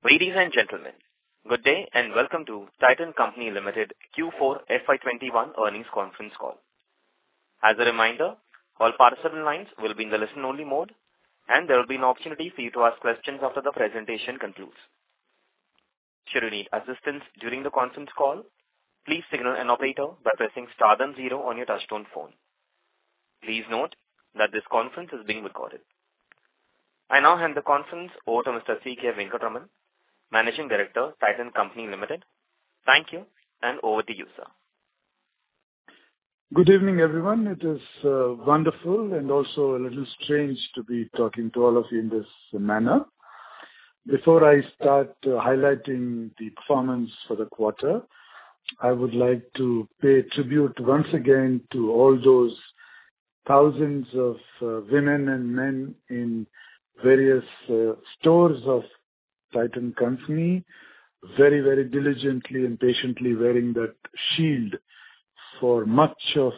Ladies and gentlemen, good day and welcome to Titan Company Limited Q4 FY21 earnings conference call. As a reminder, all participant lines will be in the listen-only mode, and there will be an opportunity for you to ask questions after the presentation concludes. Should you need assistance during the conference call, please signal an operator by pressing star then 0 on your touchtone phone. Please note that this conference is being recorded. I now hand the conference over to Mr. C.K. Venkataraman, Managing Director, Titan Company Limited. Thank you, and over to you, sir. Good evening, everyone. It is wonderful and also a little strange to be talking to all of you in this manner. Before I start highlighting the performance for the quarter, I would like to pay tribute once again to all those thousands of women and men in various stores of Titan Company, very, very diligently and patiently wearing that shield for much of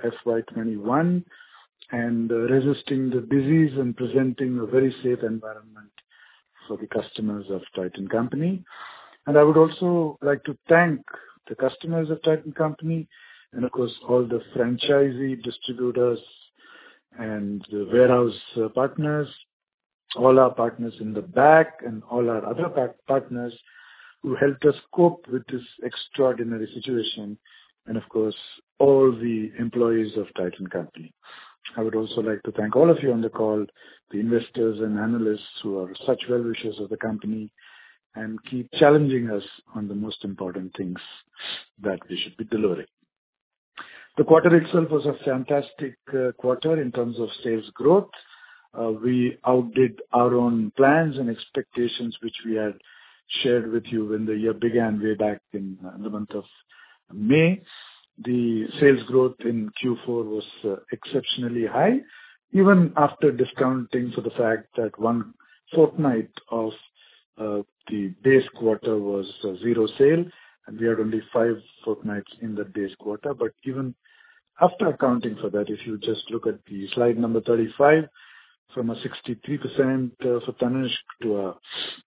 FY21 and resisting the disease and presenting a very safe environment for the customers of Titan Company. And I would also like to thank the customers of Titan Company and, of course, all the franchisee distributors and the warehouse partners, all our partners in the back and all our other partners who helped us cope with this extraordinary situation, and of course, all the employees of Titan Company. I would also like to thank all of you on the call, the investors and analysts who are such well-wishers of the company and keep challenging us on the most important things that we should be delivering. The quarter itself was a fantastic quarter in terms of sales growth. We outdid our own plans and expectations, which we had shared with you when the year began way back in the month of May. The sales growth in Q4 was exceptionally high, even after discounting for the fact that one fortnight of the base quarter was zero sale, and we had only 5 fortnights in the base quarter. But even after accounting for that, if you just look at the slide number 35, from a 63% for Tanishq to a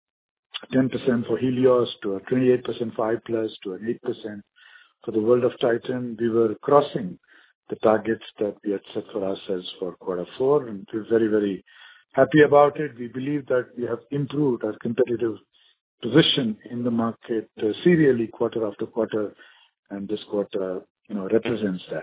10% for Helios to a 28% for iPlus to an 8% for the World of Titan, we were crossing the targets that we had set for ourselves for quarter 4, and we're very, very happy about it. We believe that we have improved our competitive position in the market serially quarter after quarter, and this quarter, represents that.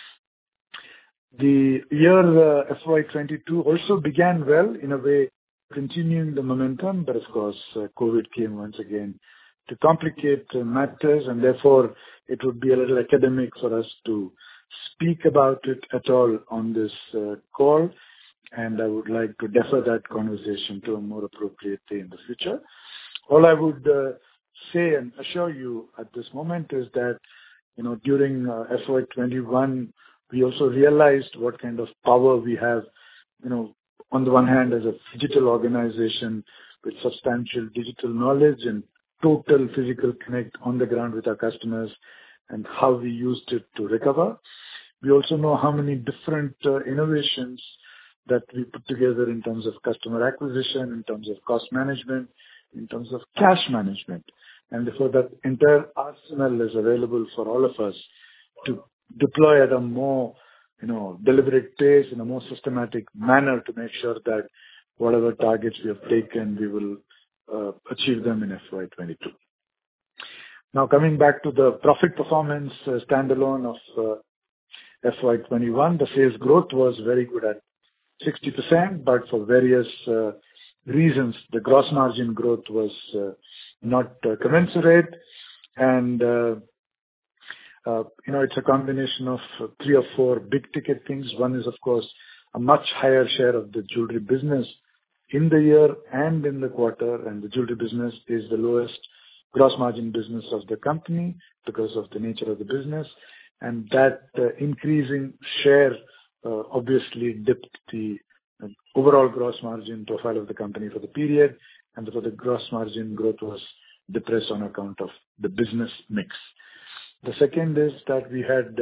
The year FY22 also began well, in a way, continuing the momentum, but of course, COVID came once again to complicate matters, and therefore, it would be a little academic for us to speak about it at all on this call, and I would like to defer that conversation to a more appropriate day in the future. All I would say and assure you at this moment is that, during FY21, we also realized what kind of power we have, on the one hand, as a digital organization with substantial digital knowledge and total physical connect on the ground with our customers and how we used it to recover. We also know how many different innovations that we put together in terms of customer acquisition, in terms of cost management, in terms of cash management. And therefore, that entire arsenal is available for all of us to deploy at a more, deliberate pace, in a more systematic manner to make sure that whatever targets we have taken, we will achieve them in FY22. Now, coming back to the profit performance standalone of FY21, the sales growth was very good at 60%, but for various reasons, the gross margin growth was not commensurate. And it's a combination of 3 or 4 big ticket things. One is, of course, a much higher share of the jewelry business in the year and in the quarter, and the jewelry business is the lowest gross margin business of the company because of the nature of the business, and that increasing share obviously dipped the overall gross margin profile of the company for the period, and therefore the gross margin growth was depressed on account of the business mix. The second is that we had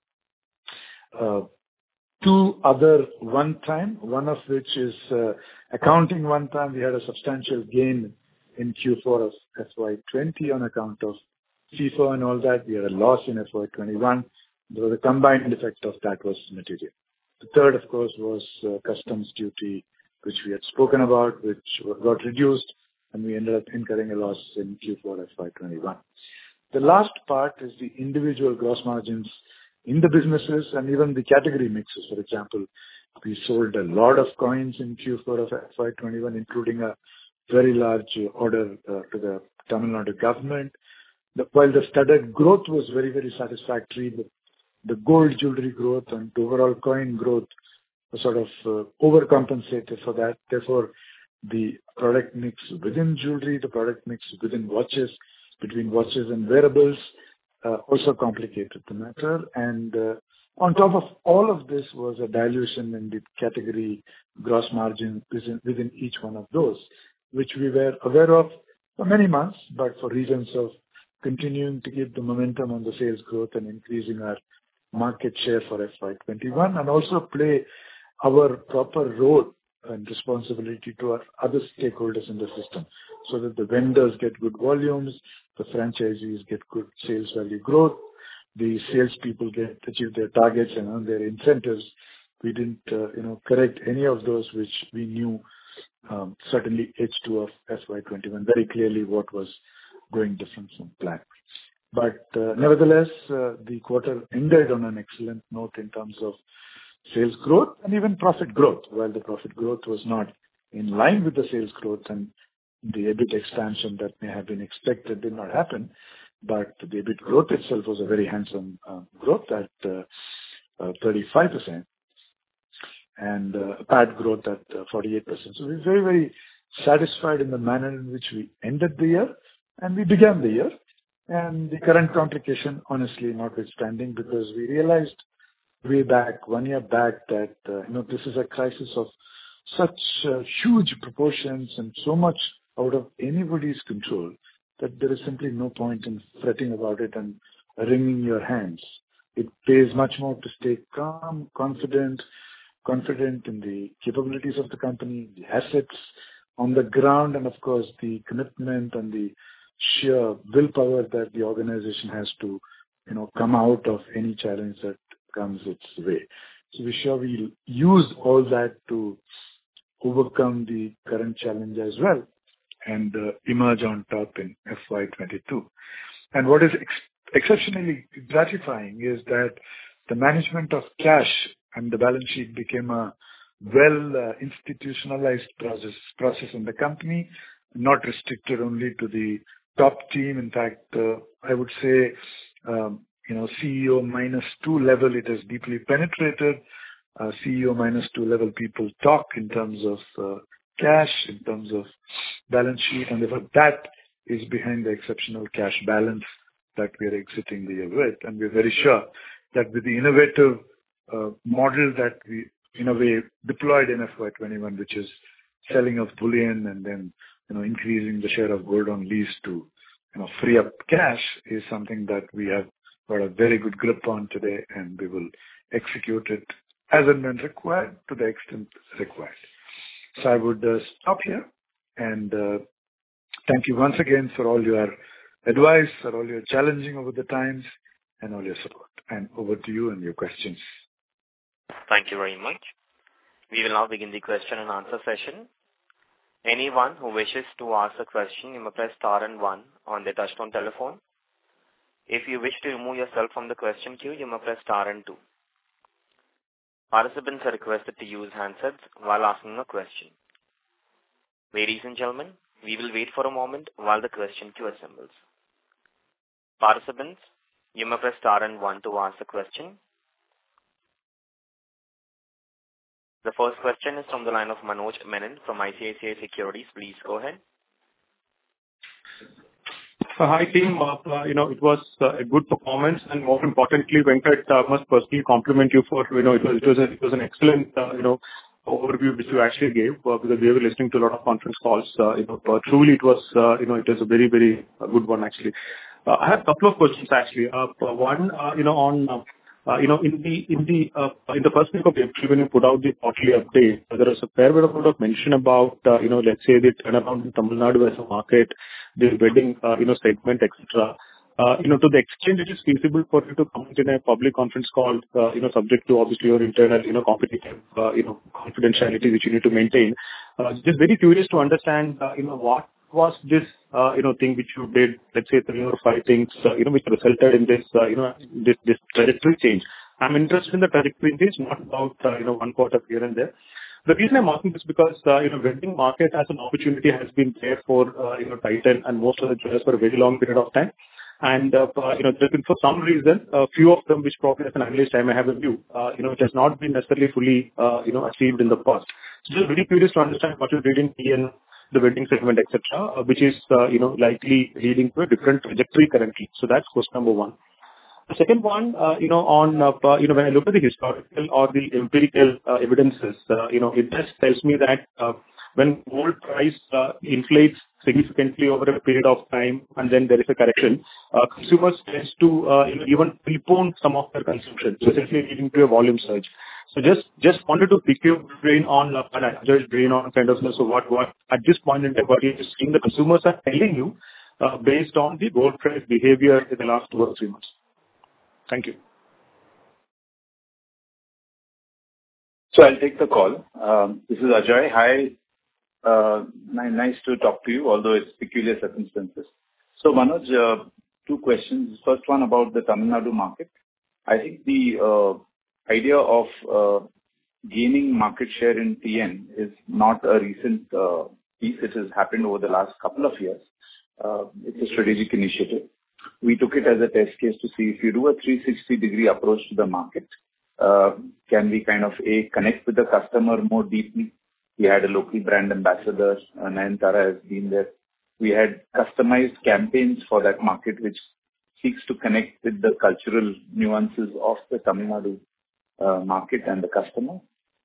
2 other one-time, one of which is accounting one-time. We had a substantial gain in Q4 of FY20 on account of FIFA and all that. We had a loss in FY21. The combined effect of that was material. The third, of course, was customs duty, which we had spoken about, which got reduced, and we ended up incurring a loss in Q4 FY21. The last part is the individual gross margins in the businesses and even the category mixes. For example, we sold a lot of coins in Q4 of FY21, including a very large order to the Tamil Nadu government. While the studded growth was very, very satisfactory, the gold jewelry growth and overall coin growth was sort of overcompensated for that. Therefore, the product mix within jewelry, the product mix within watches, between watches and wearables, also complicated the matter. And on top of all of this was a dilution in the category gross margin within each one of those, which we were aware of for many months, but for reasons of continuing to keep the momentum on the sales growth and increasing our market share for FY21, and also play our proper role and responsibility to our other stakeholders in the system, so that the vendors get good volumes, the franchisees get good sales value growth, the salespeople achieve their targets and earn their incentives. We didn't, correct any of those, which we knew certainly H2 of FY21 very clearly what was going different from plan. But nevertheless, the quarter ended on an excellent note in terms of sales growth and even profit growth. While the profit growth was not in line with the sales growth, and the EBIT expansion that may have been expected did not happen, but the EBIT growth itself was a very handsome growth at 35%, and PAT growth at 48%. So we're very, very satisfied in the manner in which we ended the year and we began the year. And the current complication, honestly, notwithstanding, because we realized way back, 1 year back, that this is a crisis of such huge proportions and so much out of anybody's control that there is simply no point in fretting about it and wringing your hands. It pays much more to stay calm, confident in the capabilities of the company, the assets on the ground, and of course the commitment and the sheer willpower that the organization has to, come out of any challenge that comes its way. So we're sure we'll use all that to overcome the current challenge as well and emerge on top in FY22. And what is exceptionally gratifying is that the management of cash and the balance sheet became a institutionalized process in the company, not restricted only to the top team. In fact, I would say, CEO -2 level, it has deeply penetrated. CEO -2 level people talk in terms of cash, in terms of balance sheet, and therefore that is behind the exceptional cash balance that we are exiting the year with. And we're very sure that with the innovative model that we, in a way, deployed in FY21, which is selling of bullion and then increasing the share of gold on lease to free up cash, is something that we have got a very good grip on today, and we will execute it as and when required to the extent required. So I would stop here and thank you once again for all your advice, for all your challenging over the times, and all your support. And over to you and your questions. Thank you very much. We will now begin the question and answer session. Anyone who wishes to ask a question, you may press star and 1 on their touchtone telephone. If you wish to remove yourself from the question queue, you may press star and 2. Participants are requested to use handsets while asking a question. Ladies and gentlemen, we will wait for a moment while the question queue assembles. Participants, you may press star and 1 to ask a question. The first question is from the line of Manoj Menon from ICICI Securities. Please go ahead. Hi team, it was a good performance, and more importantly, Venkat, must personally compliment you for, it was an excellent, overview which you actually gave, because we were listening to a lot of conference calls. Truly it was, it was a very, very good one actually. I have a couple of questions actually. One, on In the first week of April, when you put out the quarterly update, there was a fair bit of mention about, let's say, the turnaround in Tamil Nadu as a market, the wedding, segment, et cetera. To the extent it is feasible for you to comment in a public conference call, subject to obviously your internal, competitive, confidentiality which you need to maintain. Just very curious to understand, what was this, thing which you did, let's say 3 or 5 things, which resulted in this, this trajectory change. I'm interested in the trajectory change, not about, 1 quarter here and there. The reason I'm asking this because, wedding market as an opportunity has been there for, Titan and most of the jewelers for a very long period of time. And, there's been for some reason, a few of them, which probably as an analyst I may have a view, it has not been necessarily fully, achieved in the past. So just very curious to understand what you did in TN, the wedding segment, et cetera, which is, likely leading to a different trajectory currently. So that's question number 1. The second one, when I look at the historical or the empirical evidences, it just tells me that when gold price inflates significantly over a period of time and then there is a correction, consumers tend to even prepone some of their consumption, so essentially leading to a volume surge. So just wanted to pick your brain on, Ajay's brain on kind of, so what at this point in time, what you're seeing the consumers are telling you based on the gold price behavior in the last 2 or 3 months. Thank you. So I'll take the call. This is Ajay. Hi. Nice to talk to you, although it's peculiar circumstances. So Manoj, 2 questions. First one about the Tamil Nadu market. I think the idea of gaining market share in TN is not a recent piece. It has happened over the last couple of years. It's a strategic initiative. We took it as a test case to see if you do a 360-degree approach to the market, can we kind of connect with the customer more deeply. We had a local brand ambassador, Nayantara has been there. We had customized campaigns for that market, which seeks to connect with the cultural nuances of the Tamil Nadu market and the customer.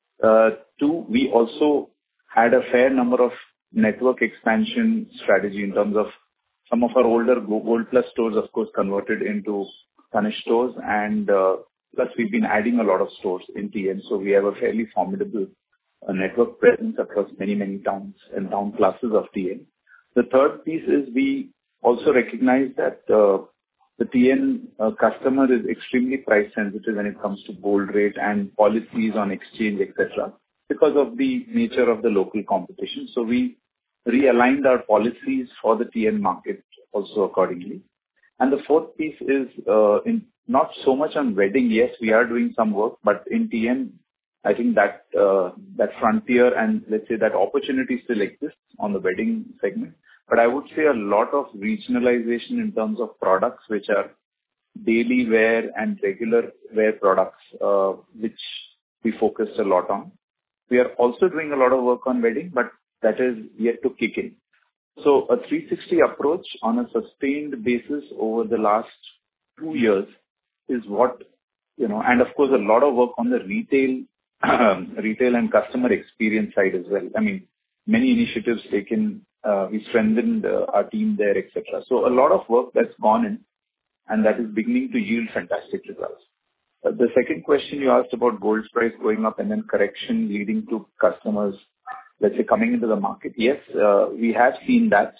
2, we also had a fair number of network expansion strategy in terms of some of our older Gold Plus stores, of course, converted into Tanishq stores, and plus we've been adding a lot of stores in TN, so we have a fairly formidable network presence across many, many towns and town classes of TN. The third piece is we also recognize that the TN customer is extremely price sensitive when it comes to gold rate and policies on exchange, etc., because of the nature of the local competition. So we realigned our policies for the TN market also accordingly. And the fourth piece is in not so much on wedding. Yes, we are doing some work, but in TN, I think that that frontier and let's say that opportunity still exists on the wedding segment. But I would say a lot of regionalization in terms of products which are daily wear and regular wear products, which we focused a lot on. We are also doing a lot of work on wedding, but that is yet to kick in. So a 360 approach on a sustained basis over the last 2 years is what, and of course a lot of work on the retail and customer experience side as well. I mean, many initiatives taken, we strengthened our team there, etc. So a lot of work that's gone in, and that is beginning to yield fantastic results. The second question you asked about gold price going up and then correction leading to customers, let's say, coming into the market. Yes, we have seen that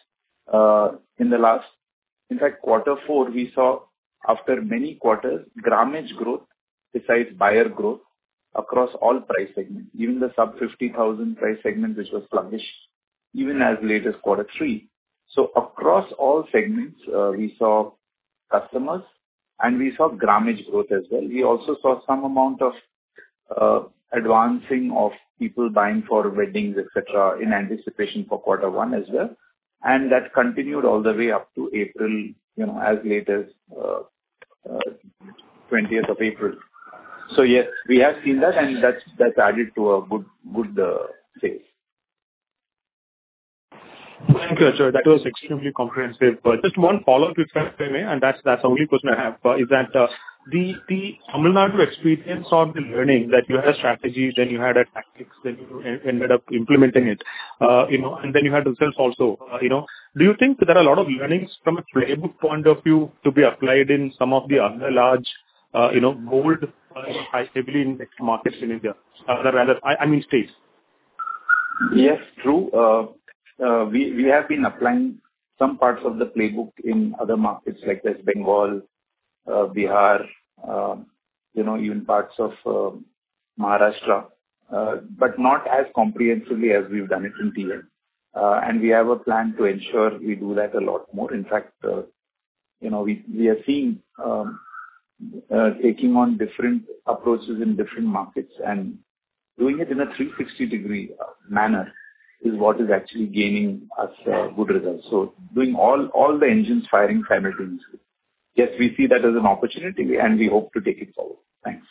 in fact, quarter 4, we saw after many quarters, grammage growth besides buyer growth across all price segments, even the sub 50,000 price segment, which was sluggish, even as late as quarter 3. So across all segments, we saw customers and we saw grammage growth as well. We also saw some amount of advancing of people buying for weddings, etc., in anticipation for quarter 1 as well. And that continued all the way up to April, as late as 20th of April. So yes, we have seen that, and that's added to a good sales. Thank you, Ajay. That was extremely comprehensive. Just one follow-up, if I may, and that's the only question I have, is that the Tamil Nadu experience or the learning that you had a strategy, then you had a tactics, then you ended up implementing it, and then you had results also. Do you think there are a lot of learnings from a playbook point of view to be applied in some of the other large gold heavily in markets in India, rather, I mean states. Yes, true. We have been applying some parts of the playbook in other markets like West Bengal, Bihar, even parts of Maharashtra, but not as comprehensively as we've done it in TN. And we have a plan to ensure we do that a lot more. In fact, we are seeing taking on different approaches in different markets and doing it in a 360-degree manner is what is actually gaining us good results. So doing all the engines firing simultaneously. Yes, we see that as an opportunity and we hope to take it forward. Thanks.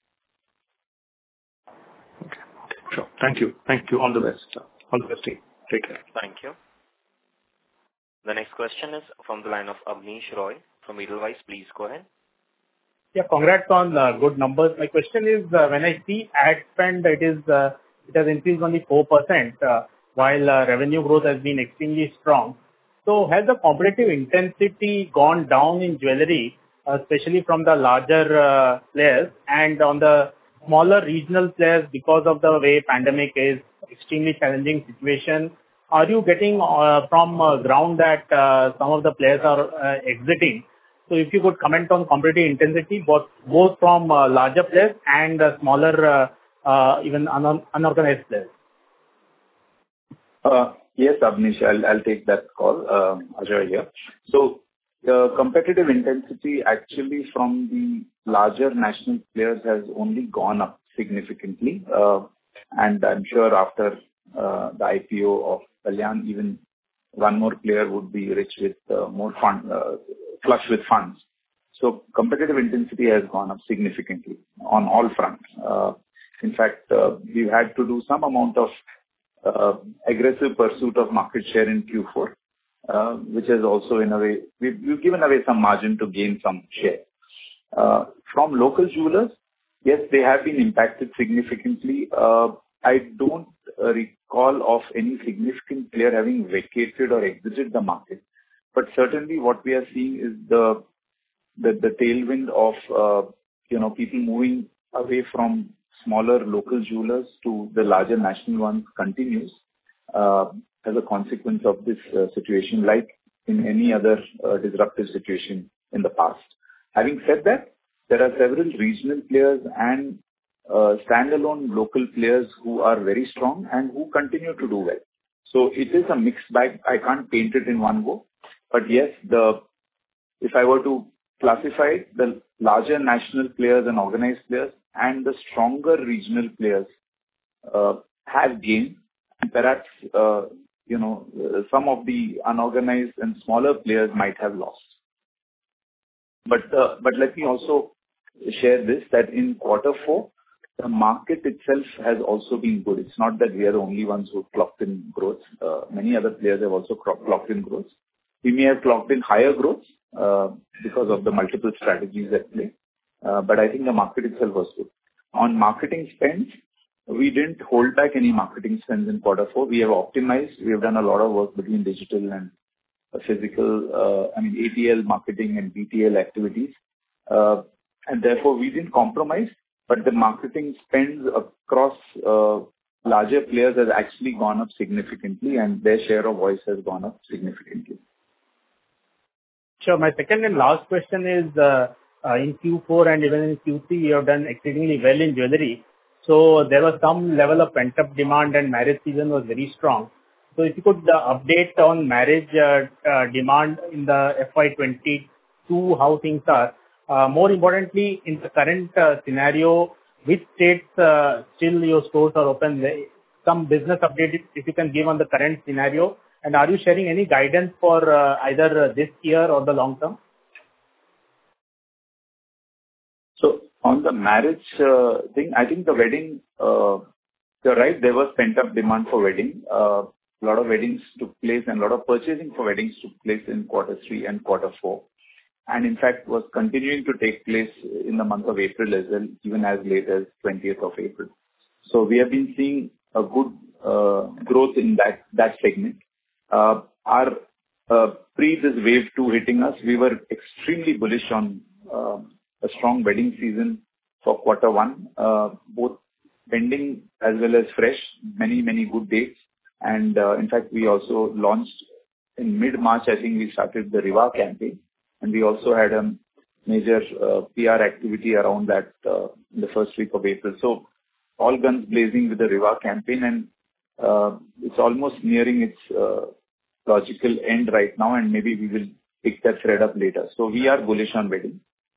Okay. Sure. Thank you. All the best. All the best, team. Take care. Thank you. The next question is from the line of Abneesh Roy from Edelweiss. Please go ahead. Yeah, congrats on good numbers. My question is, when I see ad spend, it has increased only 4%, while revenue growth has been extremely strong. So has the competitive intensity gone down in jewelry, especially from the larger players, and on the smaller regional players because of the way pandemic is extremely challenging situation? Are you getting from ground that some of the players are exiting? So if you could comment on competitive intensity, both from larger players and smaller, even unorganized players. Yes, Abneesh, I'll take that call. Ajoy here. So the competitive intensity actually from the larger national players has only gone up significantly. And I'm sure after the IPO of Kalyan, even one more player would be rich with more flush with funds. So competitive intensity has gone up significantly on all fronts. In fact, we've had to do some amount of aggressive pursuit of market share in Q4, which has also in a way, we've given away some margin to gain some share. From local jewelers, yes, they have been impacted significantly. I don't recall of any significant player having vacated or exited the market. But certainly what we are seeing is the tailwind of people moving away from smaller local jewelers to the larger national ones continues as a consequence of this situation, like in any other disruptive situation in the past. Having said that, there are several regional players and standalone local players who are very strong and who continue to do well. So it is a mixed bag. I can't paint it in one go. But yes, if I were to classify it, the larger national players and organized players and the stronger regional players have gained. And perhaps, some of the unorganized and smaller players might have lost. But let me also share this, that in Q4, the market itself has also been good. It's not that we are the only ones who clocked in growth. Many other players have also clocked in growth. We may have clocked in higher growth because of the multiple strategies at play. But I think the market itself was good. On marketing spends, we didn't hold back any marketing spends in Q4. We have optimized. We have done a lot of work between digital and physical, ATL marketing and BTL activities. And therefore, we didn't compromise. But the marketing spends across larger players has actually gone up significantly, and their share of voice has gone up significantly. Sure. My second and last question is, in Q4 and even in Q3, you have done exceedingly well in jewelry. So there was some level of pent-up demand and marriage season was very strong. So if you could update on marriage demand in the FY22, how things are. More importantly, in the current scenario, which states still your stores are open? Some business update if you can give on the current scenario. And are you sharing any guidance for either this year or the long term? So on the marriage thing, I think the wedding, you're right, there was pent-up demand for wedding. A lot of weddings took place and a lot of purchasing for weddings took place in Q3 and Q4. And in fact, was continuing to take place in the month of April as well, even as late as 20th of April. So we have been seeing a good growth in that segment. Pre this wave 2 hitting us, we were extremely bullish on a strong wedding season for quarter one, both pending as well as fresh, many, many good dates. And in fact, we also launched in mid-March, I think we started the Riva campaign, and we also had a major PR activity around that in the first week of April. So all guns blazing with the Riva campaign, and it's almost nearing its logical end right now, and maybe we will pick that thread up later. So we are bullish on wedding.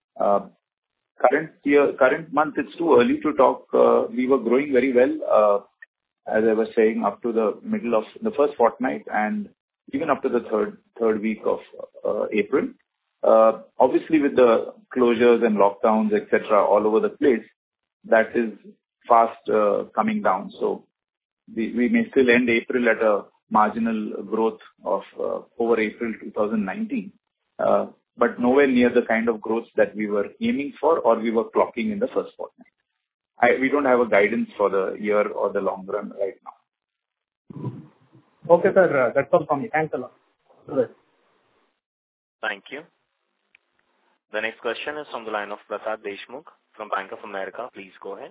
Current month, it's too early to talk. We were growing very well, as I was saying, up to the middle of the first fortnight and even up to the third week of April. Obviously, with the closures and lockdowns, etc., all over the place, that is fast coming down. So we may still end April at a marginal growth of over April 2019, but nowhere near the kind of growth that we were aiming for or we were clocking in the first fortnight. We don't have a guidance for the year or the long run right now. Okay, sir. That's all from me. Thanks a lot. Good. Thank you. The next question is from the line of Prasad Deshmukh from Bank of America. Please go ahead.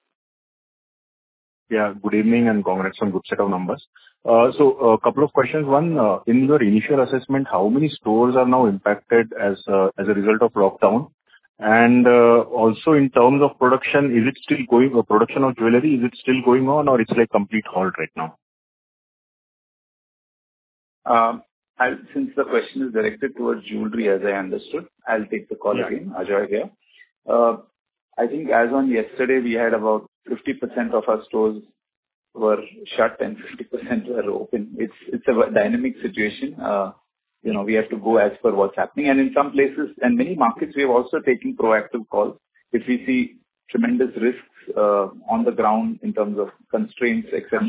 Yeah, good evening and congrats on good set of numbers. So a couple of questions. One, in your initial assessment, how many stores are now impacted as a result of lockdown? And also in terms of production, is it still going, production of jewelry, is it still going on or it's like complete halt right now? Since the question is directed towards jewelry, as I understood, I'll take the call again. Ajoy here. I think as on yesterday, we had about 50% of our stores were shut and 50% were open. It's a dynamic situation. We have to go as per what's happening. And in some places and many markets, we have also taken proactive calls. If we see tremendous risks on the ground in terms of constraints, etc.,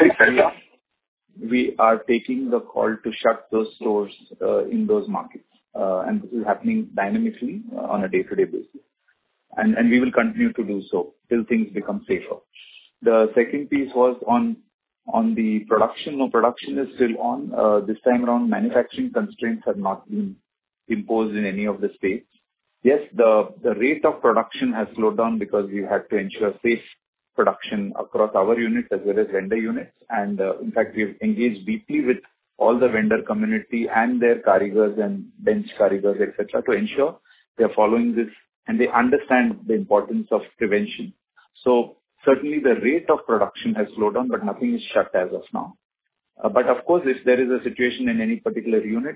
we are taking the call to shut those stores in those markets. And this is happening dynamically on a day-to-day basis. And we will continue to do so till things become safer. The second piece was on the production. No, production is still on. This time around, manufacturing constraints have not been imposed in any of the states. Yes, the rate of production has slowed down because we had to ensure safe production across our units as well as vendor units. And in fact, we've engaged deeply with all the vendor community and their karigars and bench karigars, etc., to ensure they're following this and they understand the importance of prevention. So certainly the rate of production has slowed down, but nothing is shut as of now. But of course, if there is a situation in any particular unit,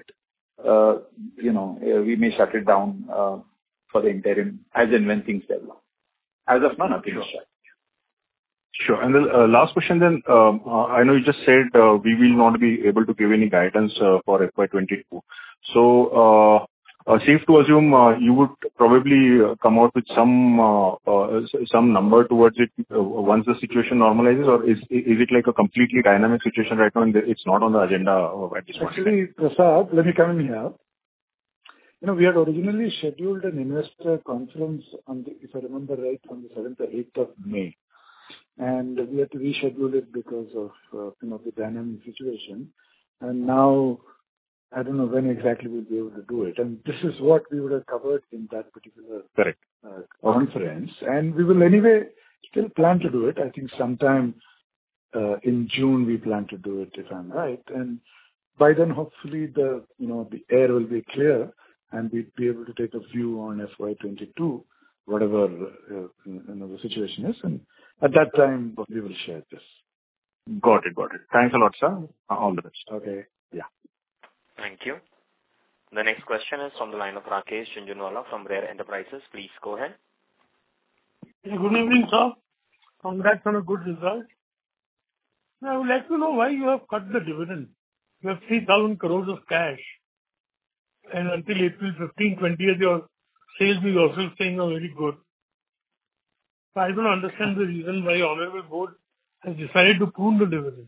we may shut it down for the interim as and when things develop. As of now, nothing is shut. Sure. And the last question then, I know you just said we will not be able to give any guidance for FY22. So safe to assume you would probably come out with some number towards it once the situation normalizes, or is it like a completely dynamic situation right now and it's not on the agenda at this point? Actually, Prasad, let me come in here. We had originally scheduled an investor conference if I remember right, on the 7th or 8th of May. And we had to reschedule it because of the dynamic situation. And now, I don't know when exactly we'll be able to do it. And this is what we would have covered in that particular conference. And we will anyway still plan to do it. I think sometime in June we plan to do it, if I'm right. And by then, hopefully, the air will be clear and we'd be able to take a view on FY22, whatever the situation is. And at that time, we will share this. Got it. Thanks a lot, sir. All the best. Okay. Yeah. Thank you. The next question is from the line of Rakesh Jhunjhunwala from Rare Enterprises. Please go ahead. Good evening, sir. Congrats on a good result. Now, I would like to know why you have cut the dividend. You have 3,000 crores of cash. And until April 15, 20th, your sales is also staying very good. So I don't understand the reason why Honorable Board has decided to prune the dividend.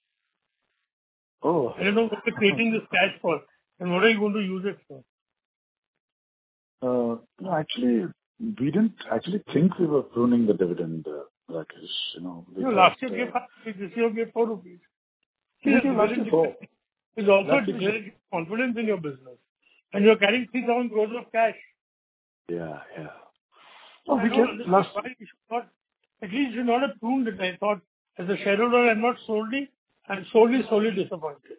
Oh. I don't know what you're creating this cash for and what are you going to use it for? No, actually, we didn't actually think we were pruning the dividend, Rakesh. Last year gave 5 rupees, this year gave 4 rupees. It's also declaring confidence in your business. And you're carrying 3,000 crores of cash. Yeah. Oh, we can last. Why you should not, at least you should not have pruned it. I thought as a shareholder I'm not solely disappointed.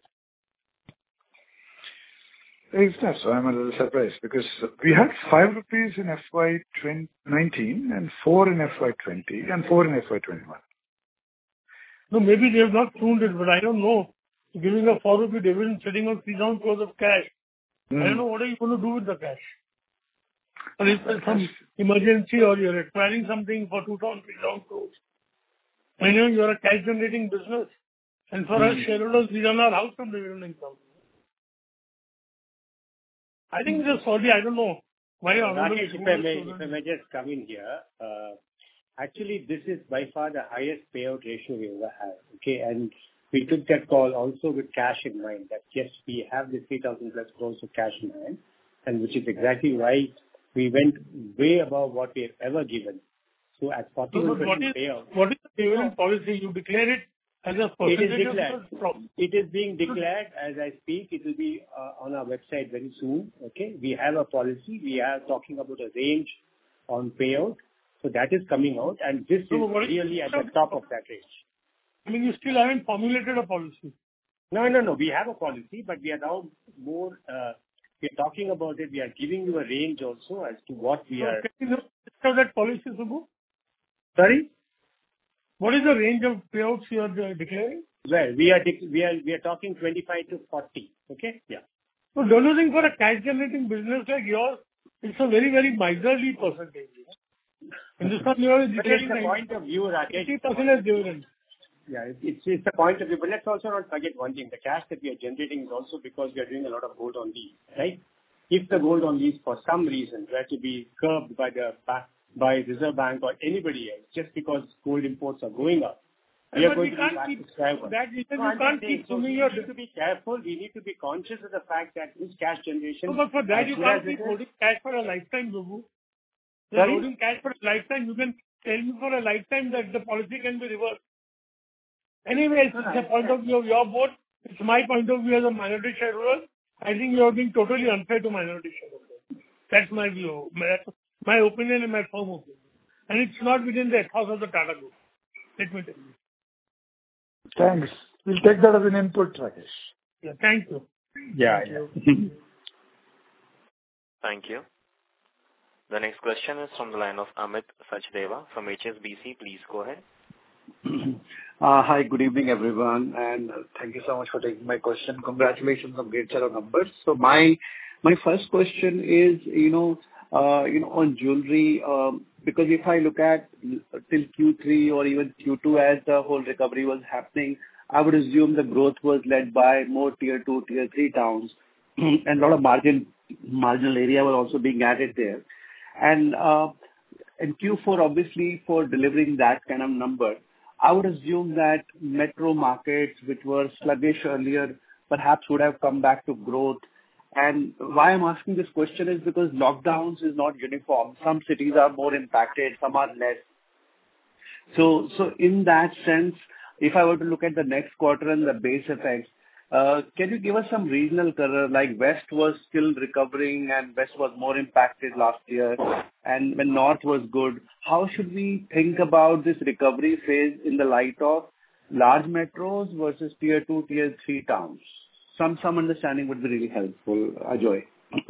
It's not so. I'm a little surprised because we had 5 rupees in FY 19 and 4 in FY 20 and 4 in FY 21. No, maybe they have not pruned it, but I don't know. Giving a 4 rupee dividend sitting on 3,000 crores of cash. I don't know what are you going to do with the cash. Or if there's some emergency or you're acquiring something for 2,000, 3,000 crores. I know you're a cash generating business. And for us shareholders, we run our house from dividend income. I think it's sorry, I don't know why. Rakesh, if I may just come in here. Actually, this is by far the highest payout ratio we ever had. Okay, and we took that call also with cash in mind. That yes, we have the 3,000 plus crores of cash in mind, and which is exactly why we went way above what we have ever given. So at 41% payout. What is the dividend policy? You declare it as a percentage. It is declared. It is being declared as I speak. It will be on our website very soon. Okay, we have a policy. We are talking about a range on payout. So that is coming out, and this is really at the top of that range. I mean, you still haven't formulated a policy. No. We have a policy, but we are now more. We are talking about it. We are giving you a range also as to what we are. Can you discuss that policy, Subbu? Sorry. What is the range of payouts you are declaring? Well, we are talking 25 to 40. Okay. Yeah. So, don't you think for a cash generating business like yours, it's a very, very miserly percentage? Hindustan Unilever is declaring the point of view, Rakesh. 80% as dividend. Yeah, it's the point of view. But let's also not forget one thing. The cash that we are generating is also because we are doing a lot of gold on lease, right? If the gold on lease for some reason were to be curbed by Reserve Bank or anybody else, just because gold imports are going up, we are going to be back to square one. That reason you can't keep so we need to be careful. We need to be conscious of the fact that this cash generation. No, but for that you can't keep holding cash for a lifetime, Babu. You're holding cash for a lifetime. You can tell me for a lifetime that the policy can be reversed. Anyway, it's the point of view of your board. It's my point of view as a minority shareholder. I think you are being totally unfair to minority shareholders. That's my view. That's my opinion and my firm opinion. And it's not within the ethos of the Tata Group. Let me tell you. Thanks. We'll take that as an input, Rakesh. Yeah, thank you. Yeah. Thank you. The next question is from the line of Amit Sachdeva from HSBC. Please go ahead. Hi, good evening, everyone, and thank you so much for taking my question. Congratulations on great set of numbers. So my first question is, on jewelry, because if I look at till Q3 or even Q2 as the whole recovery was happening, I would assume the growth was led by more tier 2, tier 3 towns, and a lot of marginal area were also being added there. And in Q4, obviously, for delivering that kind of number, I would assume that metro markets, which were sluggish earlier, perhaps would have come back to growth. And why I'm asking this question is because lockdowns is not uniform. Some cities are more impacted, some are less. So in that sense, if I were to look at the next quarter and the base effects, can you give us some regional color, like West was still recovering and West was more impacted last year, and when North was good? How should we think about this recovery phase in the light of large metros versus tier 2, tier 3 towns? Some understanding would be really helpful, Ajoy.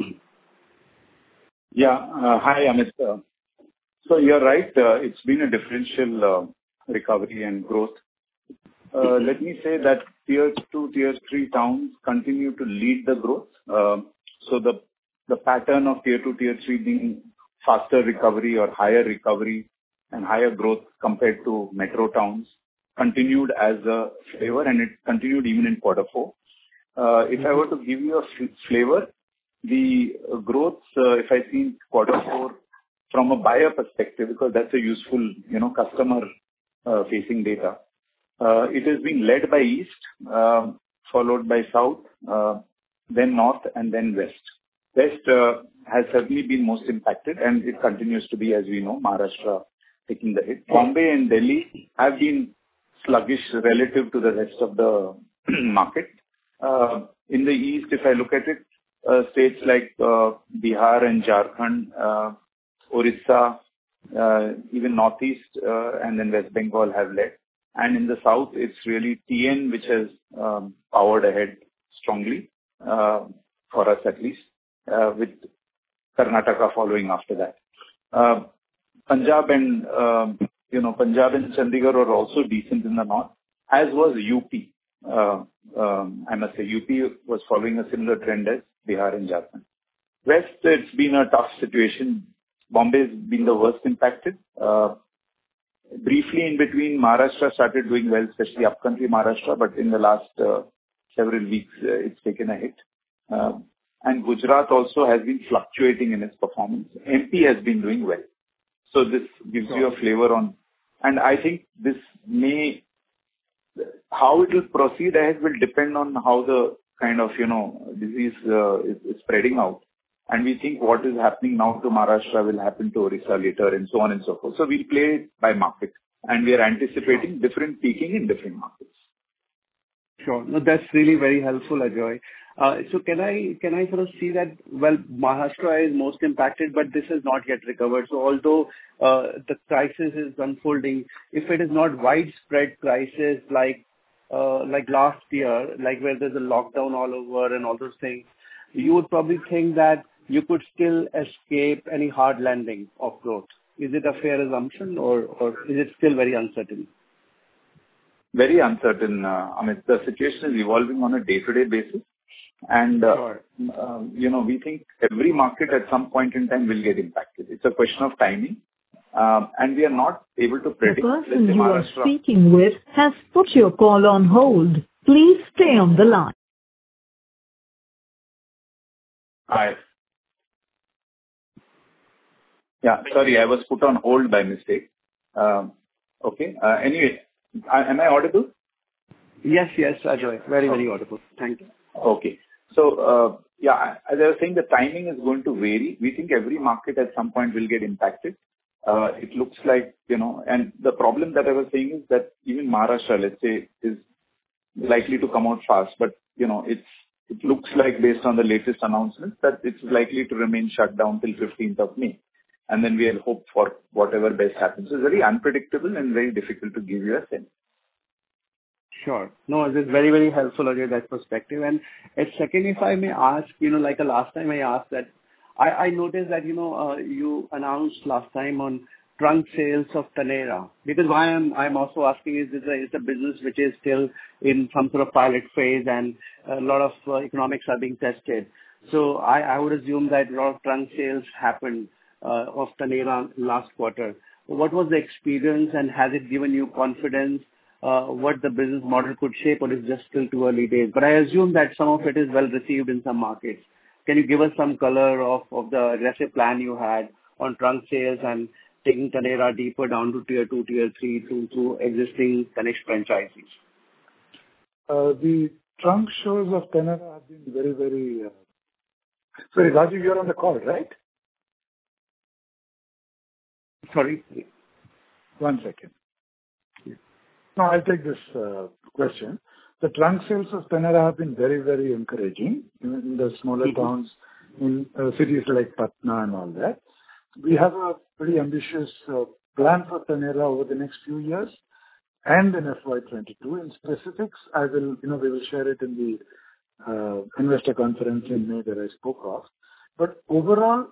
Hi, Amit. So you're right. It's been a differential recovery and growth. Let me say that tier 2, tier 3 towns continue to lead the growth. So the pattern of tier 2, tier 3 being faster recovery or higher recovery and higher growth compared to metro towns continued as a flavor, and it continued even in quarter 4. If I were to give you a flavor, the growth, if I see quarter 4 from a buyer perspective, because that's a useful, customer facing data. It has been led by East, followed by South, then North, and then West. West has certainly been most impacted, and it continues to be, as we know, Maharashtra taking the hit. Bombay and Delhi have been sluggish relative to the rest of the market. In the East, if I look at it, states like Bihar and Jharkhand, Orissa, Even Northeast and then West Bengal have led. And in the South, it's really TN which has powered ahead strongly, for us at least, with Karnataka following after that. Punjab and Chandigarh are also decent in the north, as was UP. I must say UP was following a similar trend as Bihar and Jharkhand. West, it's been a tough situation. Bombay's been the worst impacted. Briefly in between, Maharashtra started doing well, especially upcountry Maharashtra, but in the last several weeks, it's taken a hit. And Gujarat also has been fluctuating in its performance. MP has been doing well. So this gives you a flavor on, and I think this how it will proceed ahead will depend on how the kind of, disease is spreading out. And we think what is happening now to Maharashtra will happen to Orissa later and so on and so forth. So we'll play it by market and we are anticipating different peaking in different markets. Sure. No, that's really very helpful, Ajoy. So can I sort of see that, well, Maharashtra is most impacted, but this has not yet recovered. So although the crisis is unfolding, if it is not widespread crisis like last year, like where there's a lockdown all over and all those things, you would probably think that you could still escape any hard landing of growth. Is it a fair assumption or is it still very uncertain? Very uncertain, Amit. The situation is evolving on a day-to-day basis. And, we think every market at some point in time will get impacted. It's a question of timing. And we are not able to predict. The person you are speaking with has put your call on hold. Please stay on the line. Hi. Yeah, sorry, I was put on hold by mistake. Okay. Anyway, am I audible? Yes, Ajoy. Very, very audible. Thank you. Okay. So, as I was saying, the timing is going to vary. We think every market at some point will get impacted. It looks like, and the problem that I was saying is that even Maharashtra, let's say, is likely to come out fast. But, it looks like based on the latest announcements that it's likely to remain shut down till 15th of May. And then we'll hope for whatever best happens. It's very unpredictable and very difficult to give you a sense. Sure. No, this is very, very helpful, Ajay, that perspective. And second, if I may ask, like the last time I asked that, I noticed that, you announced last time on trunk sales of Taneira. Because why I'm also asking is it's a business which is still in some sort of pilot phase and a lot of economics are being tested. So I would assume that a lot of trunk sales happened of Taneira last quarter. What was the experience and has it given you confidence what the business model could shape, or is just still too early days? But I assume that some of it is well received in some markets. Can you give us some color of the aggressive plan you had on trunk sales and taking Taneira deeper down to tier 2, tier 3 through existing Tanishq franchises? The trunk shows of Taneira have been very, very... Sorry, Rajiv, you're on the call, right? Sorry? 1 second. No, I'll take this question. The trunk sales of Taneira have been very, very encouraging in the smaller towns, in cities like Patna and all that. We have a pretty ambitious plan for Taneira over the next few years and in FY22. In specifics, we will share it in the investor conference in May that I spoke of. But overall,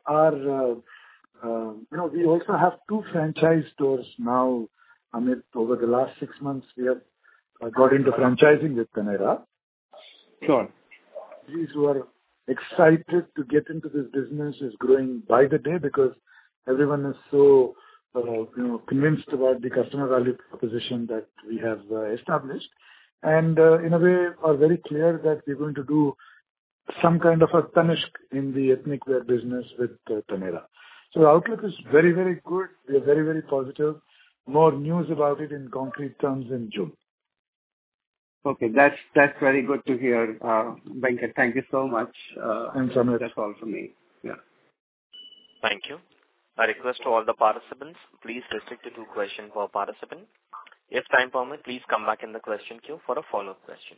we also have 2 franchise stores now. Amit, over the last 6 months, we have got into franchising with Taneira. Sure. These who are excited to get into this business is growing by the day because everyone is so convinced about the customer value proposition that we have established, and in a way are very clear that we're going to do some kind of a Tanishq in the ethnic wear business with Taneira. So the outlook is very, very good. We are very, very positive. More news about it in concrete terms in June. Okay, that's very good to hear, Venkat. Thank you so much. Thanks, Amit. That's all from me. Yeah. Thank you. A request to all the participants, please restrict to 2 questions per participant. If time permits, please come back in the question queue for a follow-up question.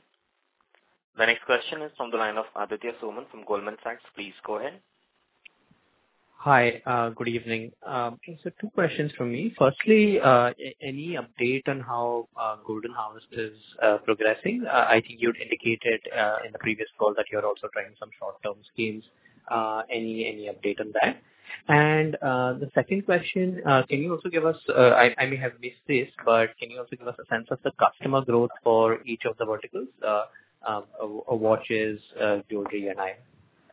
The next question is from the line of Aditya Soman from Goldman Sachs. Please go ahead. Hi, good evening. So two questions from me. Firstly, any update on how Golden Harvest is progressing? I think you'd indicated in the previous call that you're also trying some short-term schemes. Any update on that? And the second question, can you also give us, I may have missed this, but can you also give us a sense of the customer growth for each of the verticals, watches, jewelry, and iron?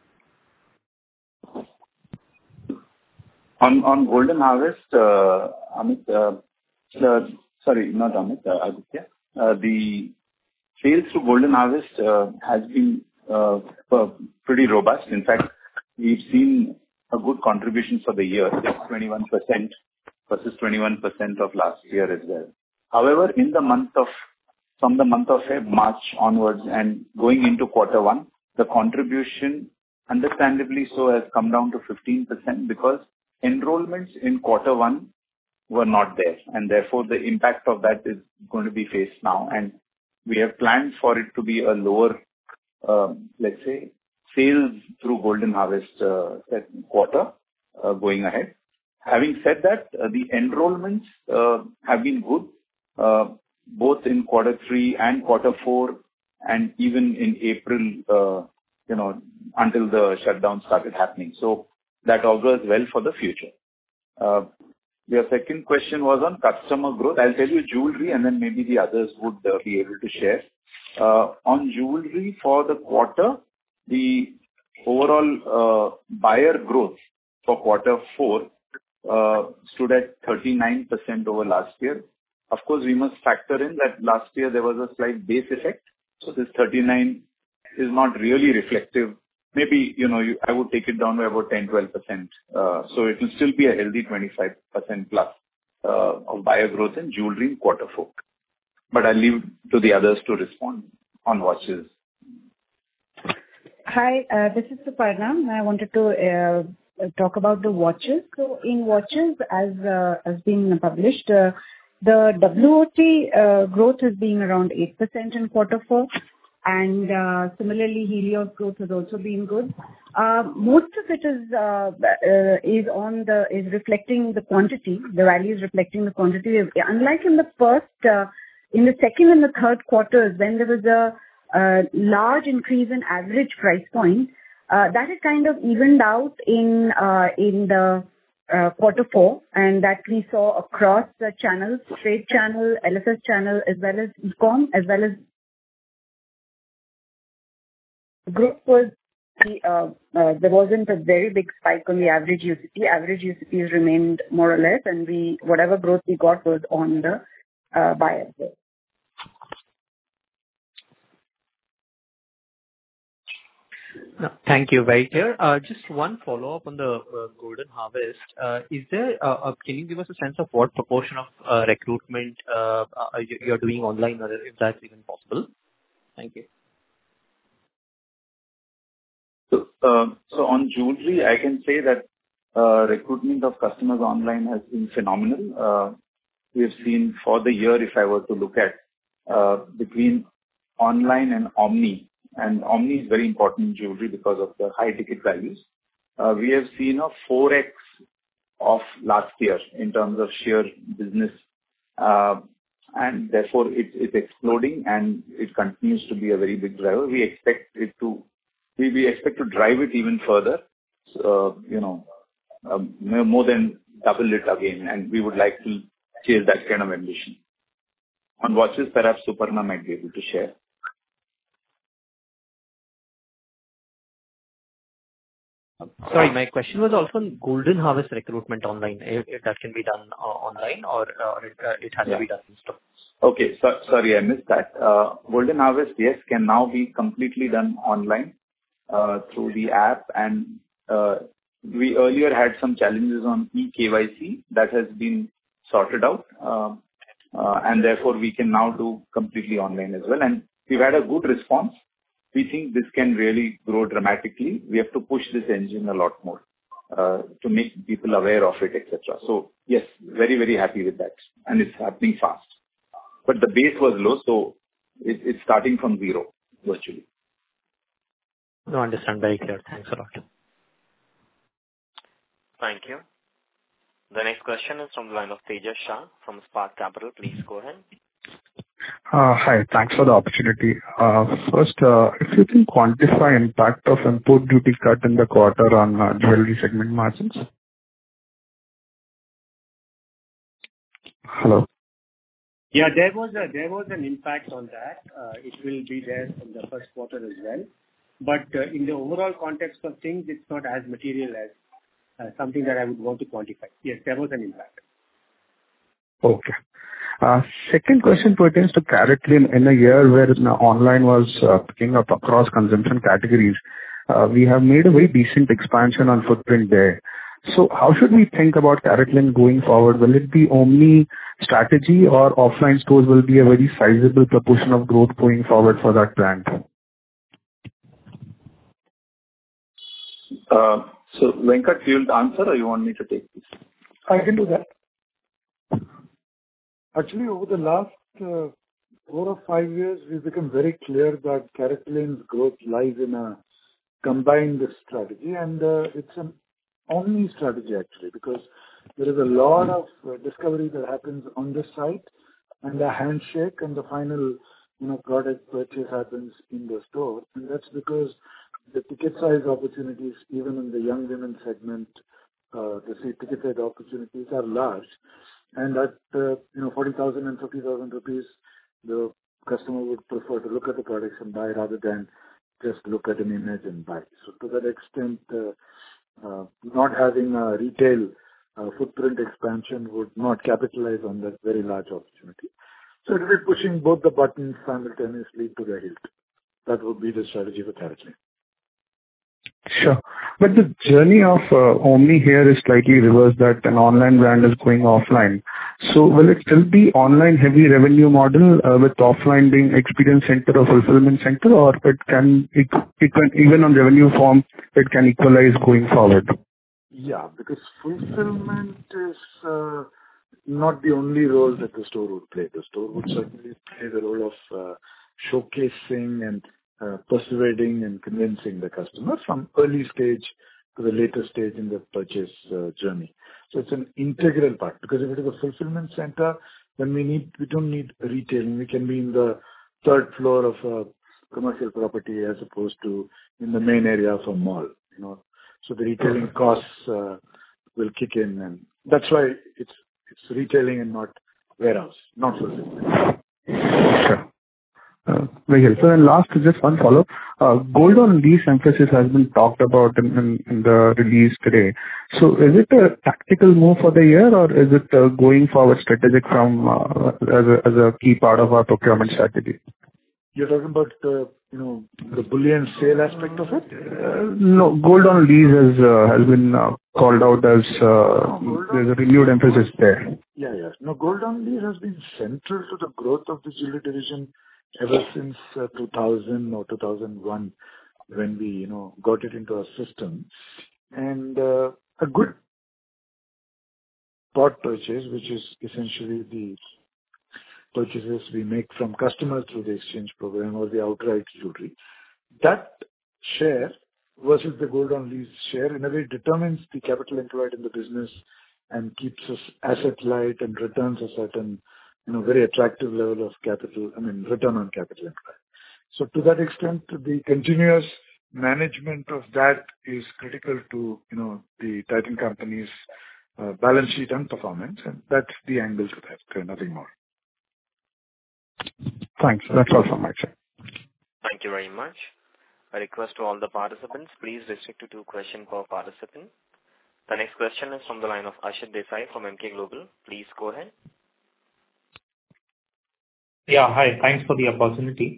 On Golden Harvest, Amit, sorry, not Amit, Aditya. The sales to Golden Harvest has been pretty robust. In fact, we've seen a good contribution for the year, 21% versus 21% of last year as well. However, from the month of March onwards and going into quarter one, the contribution, understandably so, has come down to 15% because enrollments in quarter one were not there, and therefore the impact of that is going to be faced now. And we have planned for it to be a lower, let's say, sales through Golden Harvest quarter going ahead. Having said that, the enrollments have been good, both in quarter three and quarter four, and even in April, until the shutdown started happening. So that augurs well for the future. Your second question was on customer growth. I'll tell you jewelry, and then maybe the others would be able to share. On jewelry for the quarter, the overall buyer growth for quarter four stood at 39% over last year. Of course, we must factor in that last year there was a slight base effect. So this 39 is not really reflective. Maybe, I would take it down by about 10-12%. So it will still be a healthy 25% plus of buyer growth in jewelry in quarter four. But I'll leave to the others to respond on watches. Hi, this is Suparna. I wanted to talk about the watches. So in watches, as being published, the WOT growth has been around 8% in quarter four. And similarly, Helios growth has also been good. Most of it is reflecting the quantity. The value is reflecting the quantity. Unlike in the second and the third quarters, when there was a large increase in average price point, that had kind of evened out in the quarter four, and that we saw across the channels, trade channel, LFS channel, as well as e-com, as well as growth was there wasn't a very big spike on the average UCP. Average UCPs remained more or less, and whatever growth we got was on the buyer side. No, thank you. Very clear. Just one follow-up on the Golden Harvest. Can you give us a sense of what proportion of recruitment you're doing online, or if that's even possible? Thank you. So on jewelry, I can say that recruitment of customers online has been phenomenal. We have seen for the year, if I were to look at between online and omni, and omni is very important in jewelry because of the high ticket values. We have seen a 4x of last year in terms of sheer business, and therefore it's exploding, and it continues to be a very big driver. We expect to drive it even further, more than double it again, and we would like to chase that kind of ambition. On watches, perhaps Suparna might be able to share. Sorry, my question was also on Golden Harvest recruitment online, if that can be done online or it has to be done in store. Okay, sorry, I missed that. Golden Harvest, yes, can now be completely done online through the app, and we earlier had some challenges on eKYC that has been sorted out, and therefore we can now do completely online as well. And we've had a good response. We think this can really grow dramatically. We have to push this engine a lot more to make people aware of it, etc. So yes, very, very happy with that, and it's happening fast. But the base was low, so it's starting from zero virtually. No, understand. Very clear. Thanks a lot. Thank you. The next question is from the line of Tejas Shah from Spark Capital. Please go ahead. Hi. Thanks for the opportunity. First, if you can quantify impact of import duty cut in the quarter on jewelry segment margins. Hello? Yeah, there was an impact on that. It will be there in the first quarter as well. But in the overall context of things, it's not as material as something that I would want to quantify. Yes, there was an impact. Okay. Second question pertains to CaratLane. In a year where online was picking up across consumption categories, we have made a very decent expansion on footprint there. So how should we think about CaratLane going forward? Will it be omni strategy or offline stores will be a very sizable proportion of growth going forward for that brand? So Venkat, you will answer or you want me to take this? I can do that. Actually, over the last 4 or 5 years, we've become very clear that CaratLane's growth lies in a combined strategy, and it's an omni strategy actually, because there is a lot of discovery that happens on the site, and the handshake and the final product purchase happens in the store, and that's because the ticket size opportunities, even in the young women segment, the ticket size opportunities are large. And at 40,000 and 50,000 rupees, the customer would prefer to look at the products and buy rather than just look at an image and buy. So to that extent, not having a retail footprint expansion would not capitalize on that very large opportunity. So it will be pushing both the buttons simultaneously to the hilt. That would be the strategy for CaratLane. Sure. But the journey of Omni here is slightly reversed, that an online brand is going offline. So will it still be online heavy revenue model with offline being experience center or fulfillment center, or it can even on revenue form, it can equalize going forward? Yeah, because fulfillment is not the only role that the store would play. The store would certainly play the role of showcasing and persuading and convincing the customer from early stage to the later stage in the purchase journey. So it's an integral part, because if it is a fulfillment center, then we don't need retailing. We can be in the third floor of a commercial property as opposed to in the main area of a mall. So the retailing costs will kick in, and that's why it's retailing and not warehouse, not fulfillment. Sure. Very helpful. And last, just one follow-up. Gold on lease emphasis has been talked about in the release today. So is it a tactical move for the year, or is it going forward strategic from as a key part of our procurement strategy? You're talking about the bullion sale aspect of it? No, gold on lease has been called out as there's a renewed emphasis there. Yeah. No, gold on lease has been central to the growth of the jewelry division ever since 2000 or 2001, when we got it into our system. And a good part purchase, which is essentially the purchases we make from customers through the exchange program or the outright jewelry, that share versus the gold on lease share in a way determines the capital employed in the business and keeps us asset light and returns a certain very attractive level of capital, return on capital employed. So to that extent, the continuous management of that is critical to, the Titan Company's balance sheet and performance, and that's the angle to that, nothing more. Thanks. That's all from my side. Thank you very much. A request to all the participants, please restrict to 2 questions per participant. The next question is from the line of Ashit Desai from Emkay Global. Please go ahead. Yeah, hi. Thanks for the opportunity.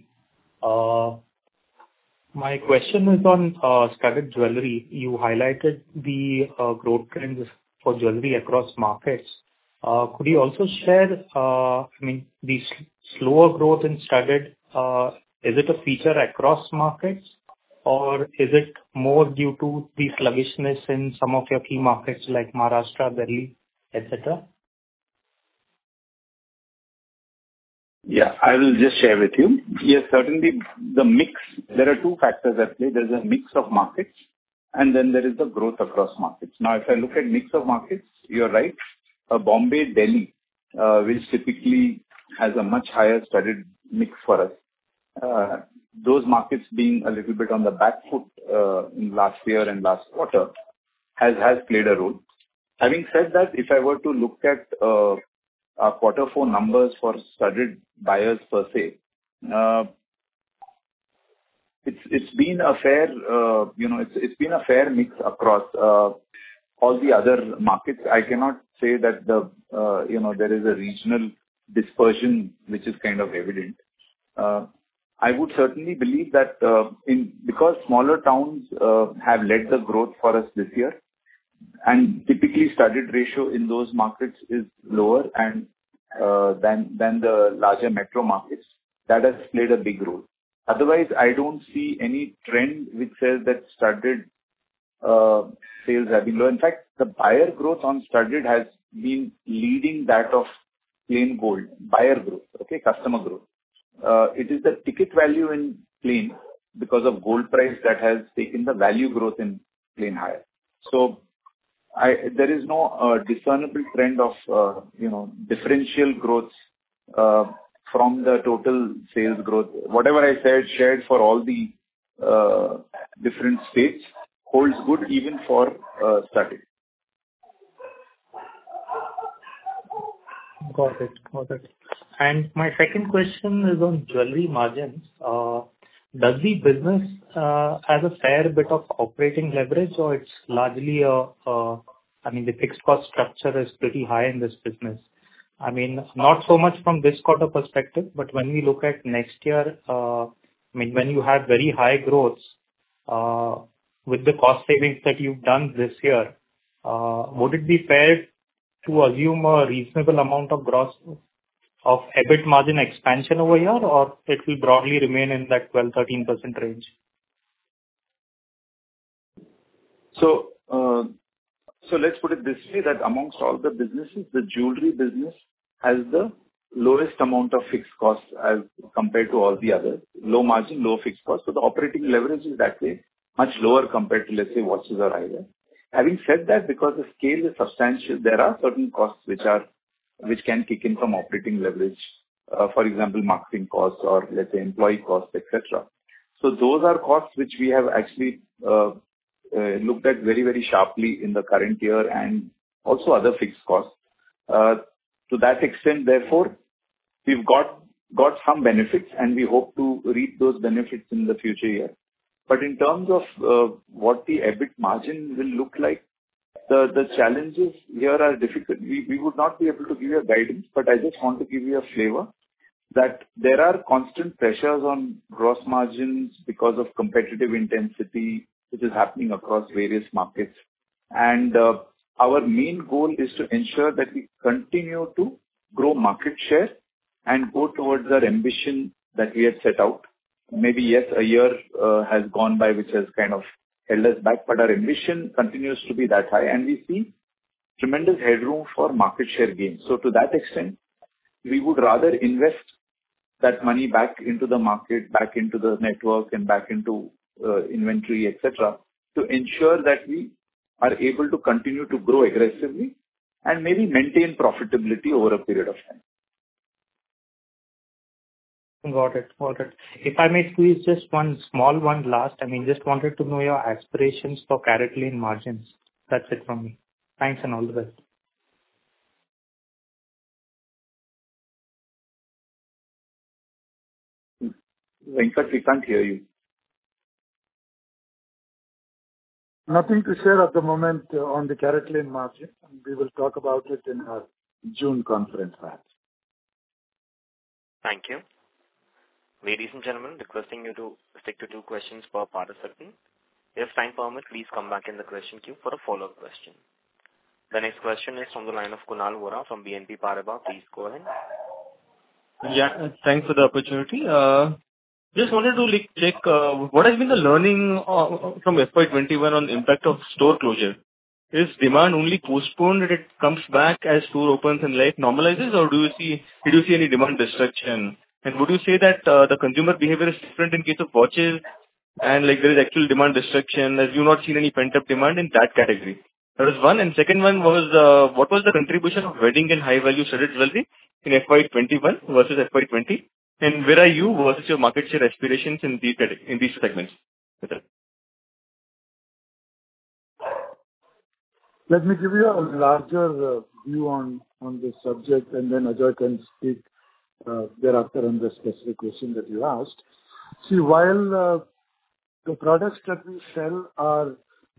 My question is on studded jewelry. You highlighted the growth trends for jewelry across markets. Could you also share, the slower growth in studded, is it a feature across markets, or is it more due to the sluggishness in some of your key markets like Maharashtra, Delhi, etc.? Yeah, I will just share with you. Yes, certainly the mix, there are 2 factors at play. There's a mix of markets and then there is the growth across markets. Now, if I look at mix of markets, you're right. Bombay, Delhi, which typically has a much higher studded mix for us. Those markets being a little bit on the back foot in last year and last quarter has played a role. Having said that, if I were to look at our quarter four numbers for studded buyers per se, it's been a fair, it's been a fair mix across all the other markets. I cannot say that there is a regional dispersion which is kind of evident. I would certainly believe that because smaller towns have led the growth for us this year, and typically studded ratio in those markets is lower and than the larger metro markets, that has played a big role. Otherwise, I don't see any trend which says that studded sales have been low. In fact, the buyer growth on studded has been leading that of plain gold. Buyer growth, okay, customer growth. It is the ticket value in plain because of gold price that has taken the value growth in plain higher. So there is no discernible trend of differential growth from the total sales growth. Whatever I shared for all the different states holds good even for studded. Got it. And my second question is on jewelry margins. Does the business have a fair bit of operating leverage, or it's largely the fixed cost structure is pretty high in this business? I mean, not so much from this quarter perspective, but when we look at next year, when you have very high growths, with the cost savings that you've done this year, would it be fair to assume a reasonable amount of EBIT margin expansion over here, or it will broadly remain in that 12-13% range? So let's put it this way, that amongst all the businesses, the jewelry business has the lowest amount of fixed costs as compared to all the others. Low margin, low fixed costs. So the operating leverage is that way much lower compared to, let's say, watches or eyewear. Having said that, because the scale is substantial, there are certain costs which can kick in from operating leverage. For example, marketing costs or, let's say, employee costs, etc. So those are costs which we have actually looked at very, very sharply in the current year, and also other fixed costs. To that extent, therefore, we've got some benefits, and we hope to reap those benefits in the future year. But in terms of what the EBIT margin will look like, the challenges here are difficult. We would not be able to give you a guidance, but I just want to give you a flavor that there are constant pressures on gross margins because of competitive intensity, which is happening across various markets. And our main goal is to ensure that we continue to grow market share and go towards our ambition that we had set out. Maybe, yes, a year has gone by, which has kind of held us back, but our ambition continues to be that high, and we see tremendous headroom for market share gains. So to that extent, we would rather invest that money back into the market, back into the network, and back into inventory, etc., to ensure that we are able to continue to grow aggressively and maybe maintain profitability over a period of time. Got it. If I may squeeze just one small one last, just wanted to know your aspirations for CaratLane margins. That's it from me. Thanks and all the best. Venkat, we can't hear you. Nothing to share at the moment on the CaratLane margin. We will talk about it in our June conference, perhaps. Thank you. Ladies and gentlemen, requesting you to stick to 2 questions per participant. If time permits, please come back in the question queue for a follow-up question. The next question is from the line of Kunal Vora from BNP Paribas. Please go ahead. Yeah, thanks for the opportunity. Just wanted to check what has been the learning from FY21 on the impact of store closure. Is demand only postponed that it comes back as store opens and life normalizes, or did you see any demand destruction? And would you say that the consumer behavior is different in case of watches and like there is actual demand destruction? Have you not seen any pent-up demand in that category? That was one. And second one was, what was the contribution of wedding and high-value studded jewelry in FY21 versus FY20? And where are you versus your market share aspirations in these segments? Let me give you a larger view on this subject, and then Ajoy can speak thereafter on the specific question that you asked. See, while the products that we sell are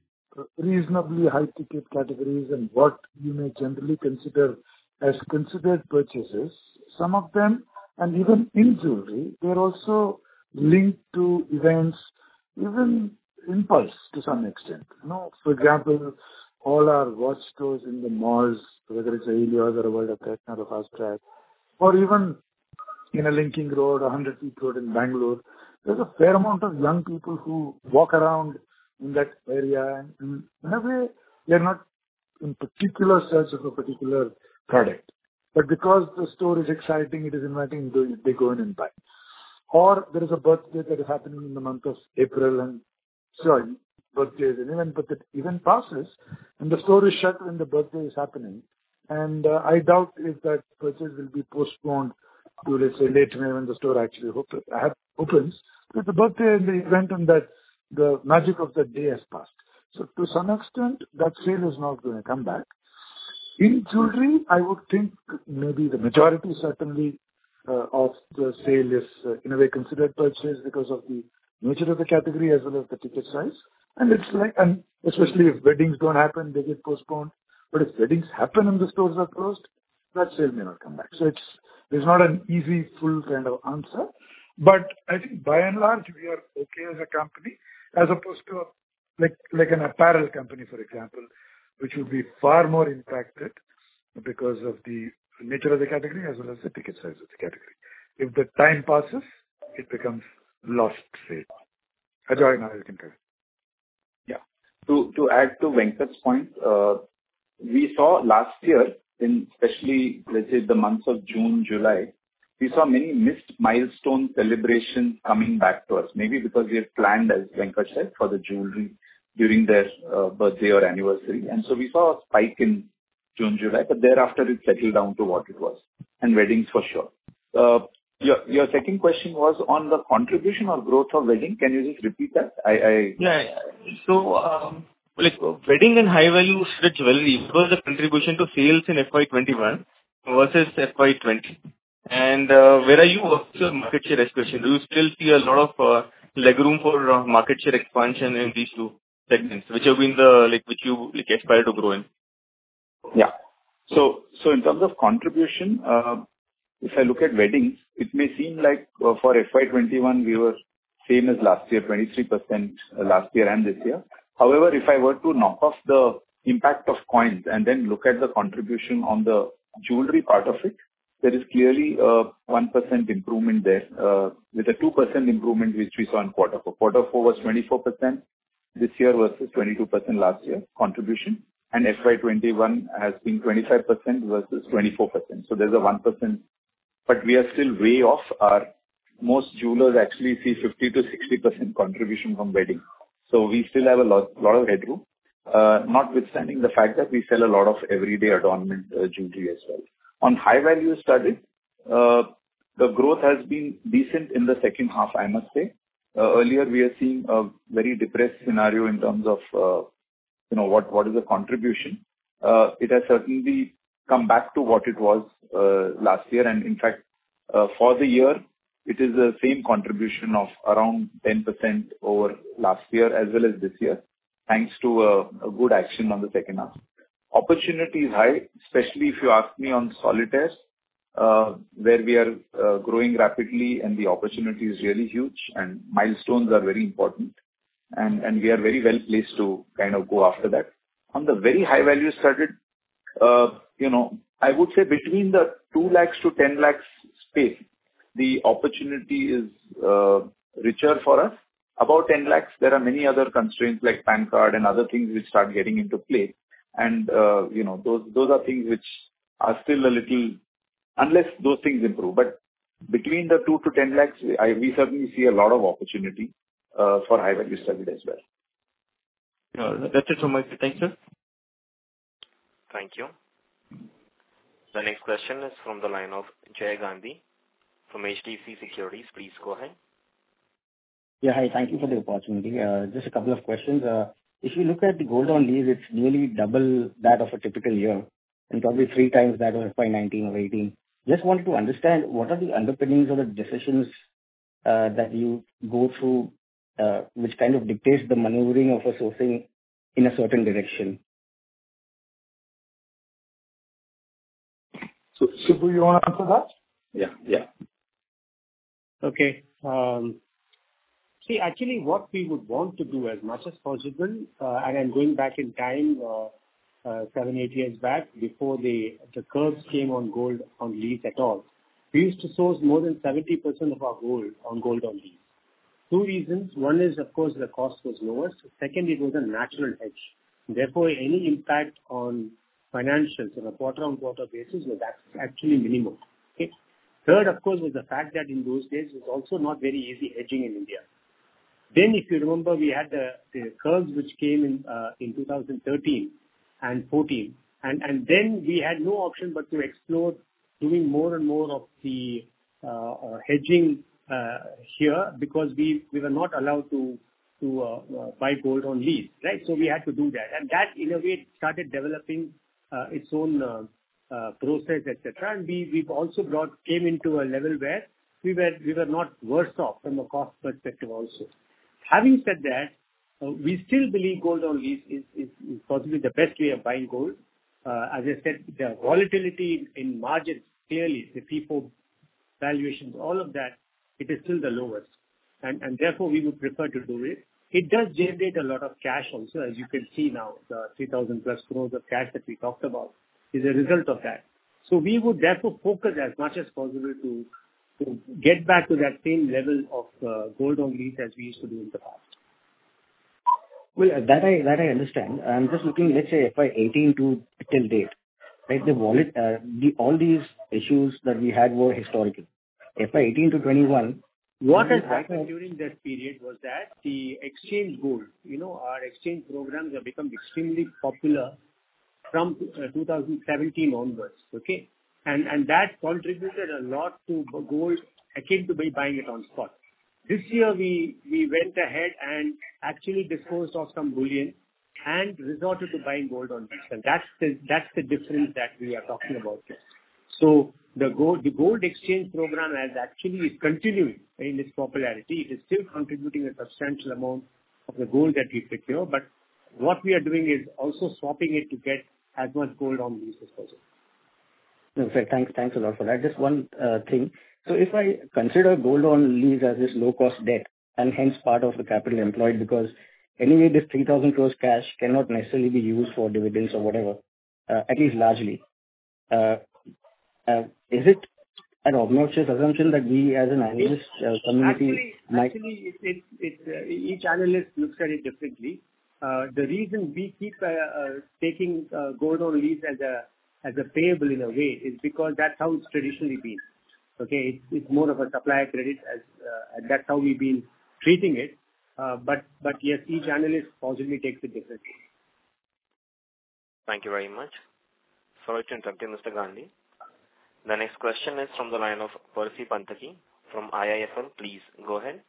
reasonably high-ticket categories and what you may generally consider as considered purchases, some of them, and even in jewelry, they're also linked to events, even impulse to some extent. For example, all our watch stores in the malls, whether it's a Helios or a World of Techno or Fast Track, or even in a Linking Road, 100 Feet Road in Bangalore, there's a fair amount of young people who walk around in that area, and in a way, they're not in particular search of a particular product. But because the store is exciting, it is inviting, they go in and buy. Or there is a birthday that is happening in the month of April, and birthday is an event, but the event passes, and the store is shut when the birthday is happening. And I doubt if that purchase will be postponed to, let's say, late May when the store actually opens. But the birthday and the event and that the magic of the day has passed. So to some extent, that sale is not going to come back. In jewelry, I would think maybe the majority certainly of the sale is in a way considered purchase because of the nature of the category as well as the ticket size. And it's like, and especially if weddings don't happen, they get postponed. But if weddings happen and the stores are closed, that sale may not come back. So there's not an easy, full kind of answer. But I think by and large, we are okay as a company, as opposed to like an apparel company, for example, which would be far more impacted because of the nature of the category as well as the ticket size of the category. If the time passes, it becomes lost sale. Ajoy, now you can tell. Yeah. To add to Venkat's point, we saw last year, in especially, let's say, the months of June, July, we saw many missed milestone celebrations coming back to us, maybe because we had planned, as Venkat said, for the jewelry during their birthday or anniversary. And so we saw a spike in June, July, but thereafter it settled down to what it was. And weddings for sure. Your second question was on the contribution or growth of wedding. Can you just repeat that? Yeah. So, wedding and high-value studded jewelry, what was the contribution to sales in FY21 versus FY20? And where are you with your market share aspiration? Do you still see a lot of legroom for market share expansion in these two segments, which have been which you aspire to grow in? Yeah. So in terms of contribution, if I look at weddings, it may seem like for FY21 we were same as last year, 23% last year and this year. However, if I were to knock off the impact of coins and then look at the contribution on the jewelry part of it, there is clearly a 1% improvement there, with a 2% improvement which we saw in quarter 4. Quarter 4 was 24% this year versus 22% last year contribution, and FY21 has been 25% versus 24%. So there's a 1%, but we are still way off. Most jewelers actually see 50 to 60% contribution from wedding. So we still have a lot of headroom, notwithstanding the fact that we sell a lot of everyday adornment jewelry as well. On high value studded, the growth has been decent in the second half, I must say. Earlier we are seeing a very depressed scenario in terms of what is the contribution. It has certainly come back to what it was last year, and in fact for the year it is the same contribution of around 10% over last year as well as this year, thanks to a good action on the second half. Opportunity is high, especially if you ask me on solitaires, where we are growing rapidly and the opportunity is really huge and milestones are very important, and we are very well placed to kind of go after that. On the very high value studded, I would say between the 2 lakhs to 10 lakhs space, the opportunity is richer for us. About 10 lakhs, there are many other constraints like PAN card and other things which start getting into play. And, those are things which are still a little, unless those things improve. But between the 2 to 10 lakhs, we certainly see a lot of opportunity. for high value studded as well. That's it from my side. Thanks, sir. Thank you. The next question is from the line of Jay Gandhi from HDFC Securities. Please go ahead. Yeah, hi. Thank you for the opportunity. Just a couple of questions. If you look at the gold on lease, it's nearly double that of a typical year and probably 3 times that of FY19 or 18. Just wanted to understand what are the underpinnings or the decisions that you go through, which kind of dictates the maneuvering of a sourcing in a certain direction. So, Shibu, you want to answer that? Yeah. Okay. See, actually, what we would want to do as much as possible, and I'm going back in time, 7-8 years back, before the curbs came on gold on lease at all, we used to source more than 70% of our gold on lease. 2 reasons. One is, of course, the cost was lowest. Second, it was a natural hedge. Therefore, any impact on financials on a quarter-on-quarter basis was actually minimal. Okay. Third, of course, was the fact that in those days it was also not very easy hedging in India. Then, if you remember, we had the curbs which came in 2013 and 14, and then we had no option but to explore doing more and more of the hedging here, because we were not allowed to buy gold on lease, right? So we had to do that, and that in a way started developing its own process, etc. And we've also came into a level where we were not worse off from a cost perspective also. Having said that, we still believe gold on lease is possibly the best way of buying gold. As I said, the volatility in margins, clearly the FIFO valuations, all of that, it is still the lowest, and therefore we would prefer to do it. It does generate a lot of cash also, as you can see now, the 3,000 plus crores of cash that we talked about is a result of that. So we would therefore focus as much as possible to get back to that same level of gold on lease as we used to do in the past. Well, that I understand. I'm just looking, let's say, FY18 to till date, right? All these issues that we had were historical. FY18 to 21. What has happened during that period was that the exchange gold, our exchange programs have become extremely popular from 2017 onwards, okay? And that contributed a lot to gold akin to buying it on spot. This year we went ahead and actually disposed of some bullion and resorted to buying gold on lease, and that's the difference that we are talking about here. So the gold exchange program is continuing in its popularity. It is still contributing a substantial amount of the gold that we procure, but what we are doing is also swapping it to get as much gold on lease as possible. No, sir, thanks a lot for that. Just one thing. So if I consider gold on lease as this low-cost debt and hence part of the capital employed, because anyway this 3,000 crores cash cannot necessarily be used for dividends or whatever, at least largely. Is it an obnoxious assumption that we as an analyst community Actually, each analyst looks at it differently. The reason we keep taking gold on lease as a payable in a way is because that's how it's traditionally been. Okay, it's more of a supplier credit and that's how we've been treating it. But yes, each analyst possibly takes it differently. Thank you very much. Sorry to interrupt you, Mr. Gandhi. The next question is from the line of Percy Panthaki from IIFL. Please go ahead.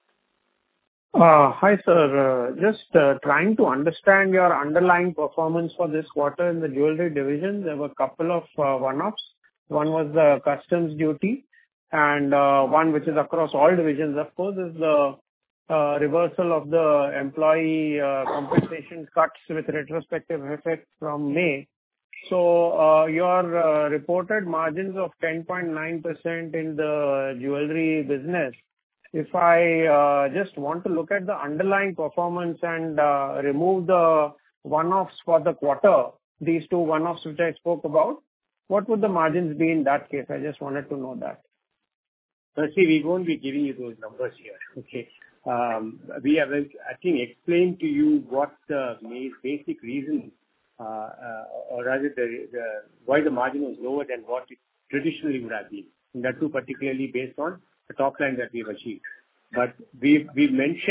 Hi, sir. Just trying to understand your underlying performance for this quarter in the jewelry division. There were a couple of one-offs. One was the customs duty, and one which is across all divisions, of course, is the reversal of the employee compensation cuts with retrospective effect from May. So your reported margins of 10.9% in the jewelry business, if I just want to look at the underlying performance and remove the one-offs for the quarter, these two one-offs which I spoke about, what would the margins be in that case? I just wanted to know that. See, we won't be giving you those numbers here. Okay. We have, I think, explained to you what the basic reason, or rather why the margin was lower than what it traditionally would have been. And that too particularly based on the top line that we've achieved. But we've mentioned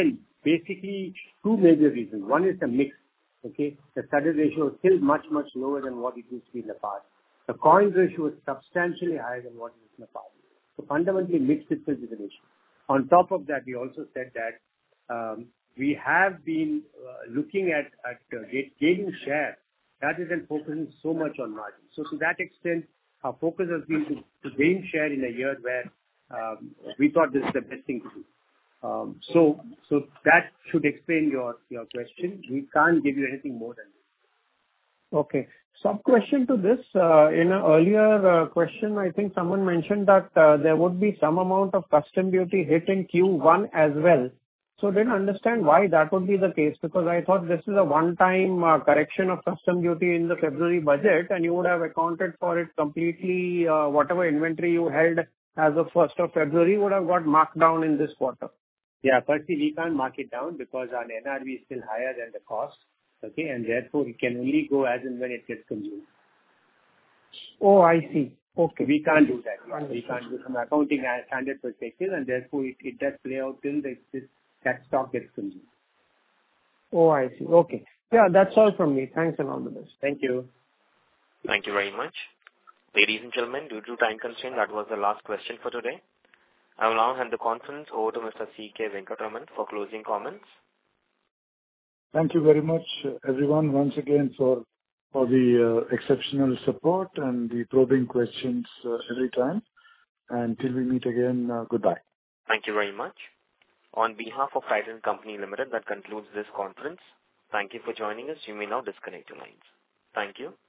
basically two major reasons. One is the mix. Okay, the studded ratio is still much, much lower than what it used to be in the past. The coin ratio is substantially higher than what it was in the past. So fundamentally, mix itself is an issue. On top of that, we also said that we have been looking at gaining share rather than focusing so much on margin. So to that extent, our focus has been to gain share in a year where we thought this is the best thing to do. So that should explain your question. We can't give you anything more than this. Okay. Sub-question to this, in an earlier question, I think someone mentioned that there would be some amount of custom duty hit in Q1 as well. So didn't understand why that would be the case, because I thought this is a one-time correction of custom duty in the February budget, and you would have accounted for it completely. Whatever inventory you held as of 1st of February would have got marked down in this quarter. Yeah, firstly, we can't mark it down because our NRV is still higher than the cost. Okay, and therefore it can only go as and when it gets consumed. Oh, I see. Okay. We can't do that. Yeah. We can't do from accounting standard perspective, and therefore it does play out till that stock gets consumed. Oh, I see. Okay. Yeah, that's all from me. Thanks and all the best. Thank you. Thank you very much. Ladies and gentlemen, due to time constraint, that was the last question for today. I will now hand the conference over to Mr. C.K. Venkataraman for closing comments. Thank you very much, everyone, once again for the exceptional support and the probing questions every time. And till we meet again, goodbye. Thank you very much. On behalf of Titan Company Limited, that concludes this conference. Thank you for joining us. You may now disconnect your lines. Thank you.